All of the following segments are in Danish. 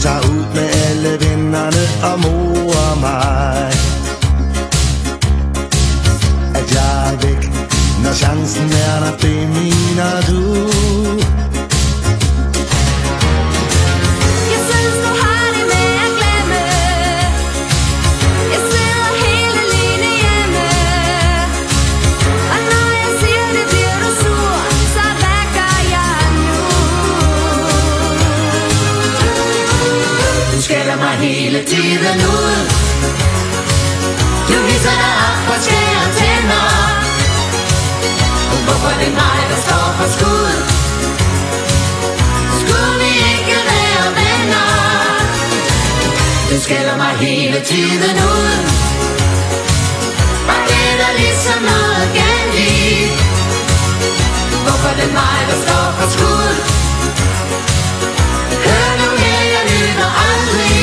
tager ud med alle vennerne og morer mig. At jeg er væk, når chancen er der, det mener du. Hele tiden ud. Du viser dig op og skærer tænder. Hvorfor det er mig, der står for skud? Skulle vi ikke være venner? Du skælder mig hele tiden ud. Var det der ligesom noget galt i? Hvorfor det er mig, der står for skud? Hør nu her, jeg lytter aldrig.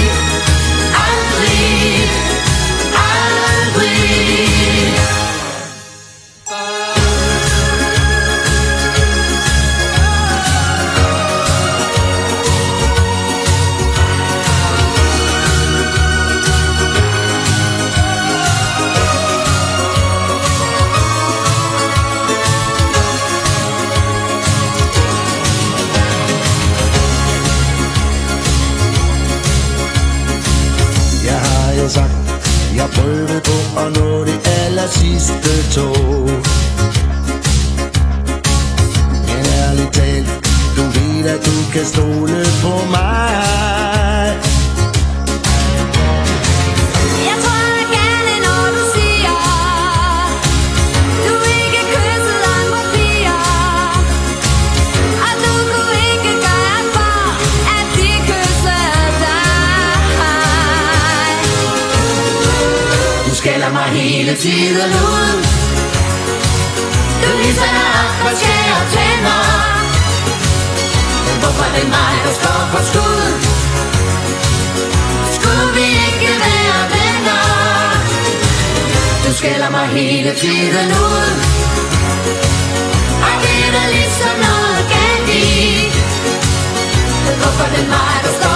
Jeg prøvede på at nå det aller sidste tog. Men ærligt talt, du ved at du kan stole på mig. Jeg tror gerne når du siger, du ikke kyssede andre piger, og du kunne ikke gøre for, at de kyssede dig. Du skælder mig hele tiden ud. Du viser dig op og skærer tænder. Hvorfor det er mig, der står for skud? Skulle vi ikke være venner? Du skælder mig hele tiden ud. Og det er der ligesom noget galt i. Hvorfor det er mig, der står